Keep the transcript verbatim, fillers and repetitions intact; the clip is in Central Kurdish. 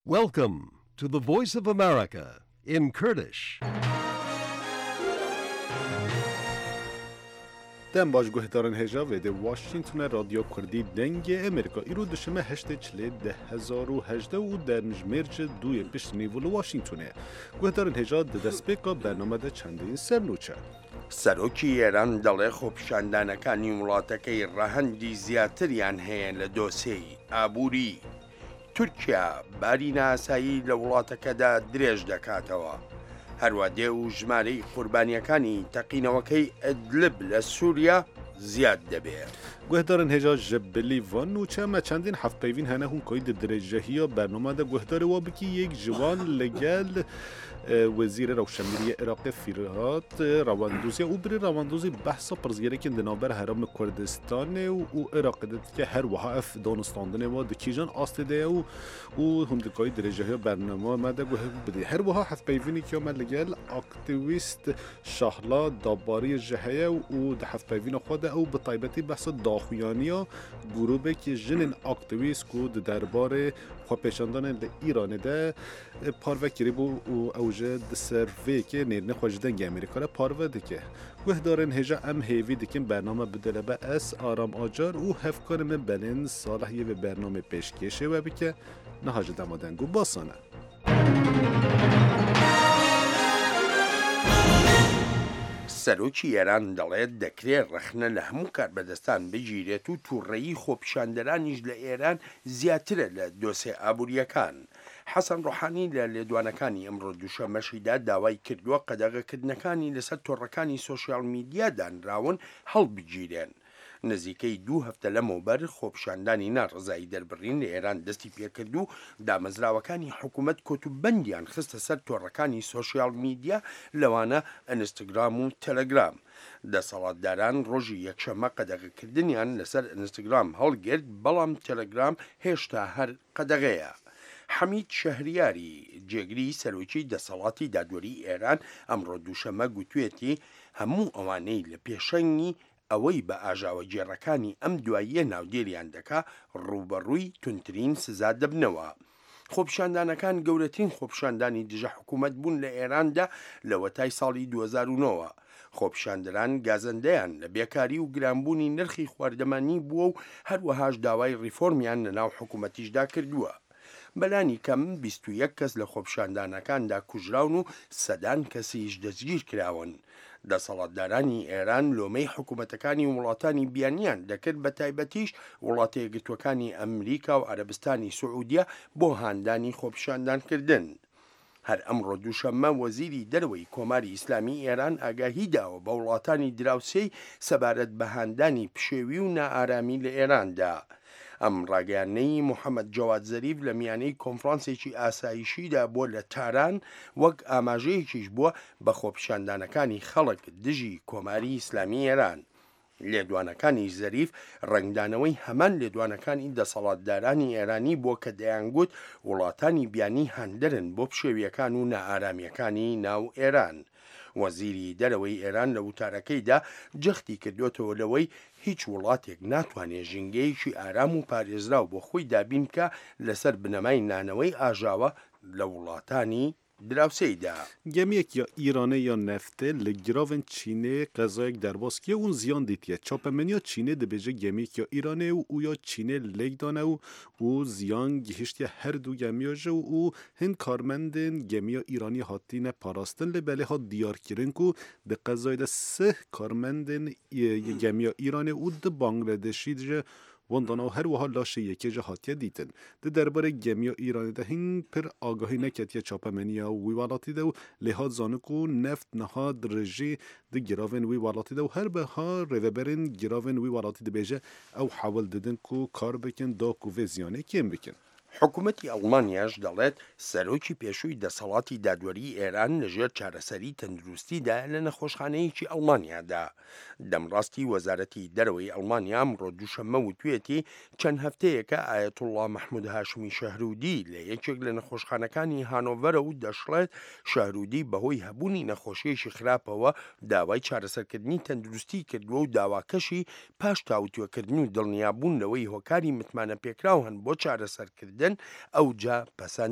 Welcome to the Voice of America in Kurdish. دم باش گوهدارن هجا و ده واشنگتن رادیو کردی دنگ امریکا ایرو دشمه هشت چلی ده هزار و هجده و در مجمرج دوی پشت نیول واشنگتنه گوهدارن هجا ده دسپیکا برنامه ده چندین سرنوچه سەرۆکی ئێران دەڵێ خۆپیشاندانەکانی وڵاتەکەی ڕەهەندی زیاتریان هەیە لە دۆسەی ئابووری. تورکیا باری ناسایی لە وڵاتەکەدا درێژ دەکاتەوە. هەروە دێ و ژمارەی قوربانیەکانی تەقینەوەکەی ئەدلب لە سووریا زیاد دەبێت. گوهدارن هجا جبلی وان نوچه ما چندین هفت پیوین هنه هون کوید درجهی ها برنامه ده گوهدار وابکی یک جوان لگل وزیر روشنبری عراق فیرهات رواندوزی او بری رواندوزی بحثا پرزگیره که دنابر حرام کردستان و عراق دید که هر وحا اف دانستاندنه و دکیجان آستده و او هندکای درجهی برنامه ما ده گوهد بده هر وحا هفت پیوینی که ما لگل اکتیویست شهلا داباری جهیه و ده هفت پیوین خود او بطایبتی بحثا داخویانیا گروه که جنین اکتیویست که درباره خواپیشاندان ایران ده پارو کریبو و اوجه سروی که نیرنه خوشدنگ امریکا را پارو دکه گوهدارن هجا ام هیوی دکن برنامه بدله با اس آرام آجار و هفکار من بلین صالحیه به برنامه پیشکشه و بکه نهاج دمادنگو باسانه سەرۆکی ئێران دەڵێت دەکرێت ڕەخنە لە هەموو کاربەدەستان بگیرێت و تووڕێیی خۆپیشاندەرانیش لە ئێران زیاترە لە دۆسێ ئابوووریەکان. حەسەن ڕۆحانی لە لێدوانەکانی ئەمڕۆ دووشەمەشیدا داوای کردووە قەدەغەکردنەکانی لەسەر تۆڕەکانی سۆشیال میدیا دانراون هەڵبگیرێن. نزیکەی دوو هەفتە لەمەوبەر خۆپیشاندانی ناڕزایی دەربڕین لە ئێران دەستی پێکرد و دامەزراوەکانی حکوومەت کۆتوبەندیان خستە سەر تۆڕەکانی سۆشیال میدیا لەوانە ئەنستگرام و تەلەگرام. دەسەڵاتداران ڕۆژی یەکشەمە قەدەغەکردنیان لەسەر ئەنستگرام هەڵگرت بەڵام تەلەگرام هێشتا هەر قەدەغەیە. حەمید شەهریاری جێگری سەرۆکی دەسەڵاتی دادوەری ئێران ئەمڕۆ دووشەمە گوتوێتی هەموو ئەوانەی لە پێشەنگی ئەوەی بە ئاژاوە جێڕەکانی ئەم دواییە ناودێریان دەکا ڕوبەڕووی تونترین سزا دەبنەوە. خۆپیشاندانەکان گەورەترین خۆپیشاندانی دژە حکوومەت بوون لە ئێراندا لە وەتای ساڵی دوو هەزار و نۆ. خۆپیشاندەران گازەندەیان لە بێکاری و گرانبوونی نرخی خواردەمانی بووە و هەروەهاش داوای ریفۆرمیان لە ناو حکوومەتیشدا کردووە. بەلانی کەم بیست و یەک کەس لە خۆپیشاندانەکاندا کوژراون و سەدان کەسیش دەستگیر کراون. دەسەڵاتدارانی ئێران لۆمەی حکوومەتەکانی وڵاتانی بیانیان دەکرد بە تایبەتیش وڵاتە یەکگرتووەکانی ئەمریکا و عەرەبستانی سوعودیە بۆ هاندانی خۆپیشاندانکردن. هەر ئەمڕۆ دووشەممە وەزیری دەرەوەی کۆماری ئیسلامی ئێران ئاگاهی داوە بە وڵاتانی دراوسێی سەبارەت بە هاندانی پشێوی و نائارامی لە ئێراندا. ئەم ڕاگەیانەی محەممەد جەواد زەریف لە میانەی کۆنفرانسێکی ئاسایشیدا بۆ لە تاران وەک ئاماژەیەکیش بووە بە خۆپیشاندانەکانی خەڵک دژی کۆماری ئیسلامی ئێران. لێدوانەکانی زەریف ڕنگدانەوەی هەمان لێدوانەکانی دەسەڵاتدارانی ئێرانی بۆ کە دەیانگوت وڵاتانی بیانی هەندەرن بۆ پشێویەکان و نائارامیەکانی ناو ئێران. وەزیری دەرەوەی ئێران لە وتارەکەیدا جەختی کردوێتەوە لەوەی هیچ وڵاتێک ناتوانێت ژینگەیەکی ئارام و پارێزراو بۆ خۆی دابین بکە لەسەر بنەمای نانەوەی ئاژاوە لە وڵاتانی دراوسێیدا. گەمیەک یا ئیرانە یا نەفتە لە گراوên چینê qezayek derbas û ziyan dîtiye. Çapemeniya Çînê dibêje gemiyek ya Îranê û û ya Çînê lêk dane û û ziyan gihîştiye her du gemiya ji û hin karmendên gemiya Îranî hatîne parastin li belê hat diyarkirin ku di qezayê de sih karmendên gemiya Îranê û di Bangladeşî ji وندانا و هر وها لاشه یکی جه هاتیه دیتن ده درباره گمیا ایرانی ده هنگ پر آگاهی نکتیه چاپمنیا و ویوالاتی ده و لحاد زانکو نفت نهاد رژی ده گراون ویوالاتی ده و هر به ها روبرین گراون ویوالاتی ده بیجه او حاول ددن کو کار بکن دا کو وزیانه کم بکن. حکوومەتی ئەڵمانیاش دەڵێت سەرۆکی پێشووی دەسەڵاتی دادوەری ئێران لەژێر چارەسەری تەندروستیدا لە نەخۆشخانەیەکی ئەڵمانیادا. دەمڕاستی وەزارەتی دەرەوەی ئەڵمانیا ئەمڕۆ دووشەممە وتوێتی چەند هەفتەیەکە ئایەتوڵڵا مەحموود هاشمی شەهرودی لە یەکێک لە نەخۆشخانەکانی هانۆڤەرە و دەشڵێت شەهرودی بەهۆی هەبوونی نەخۆشیەشی خراپەوە داوای چارەسەرکردنی تەندروستی کردووە و داواکەشی پاش تاوتوێکردن و دڵنیابوون لەوەی هۆکاری متمانە پێکراو هەن بۆ چارەسەرکردن ئەو جا پەسەند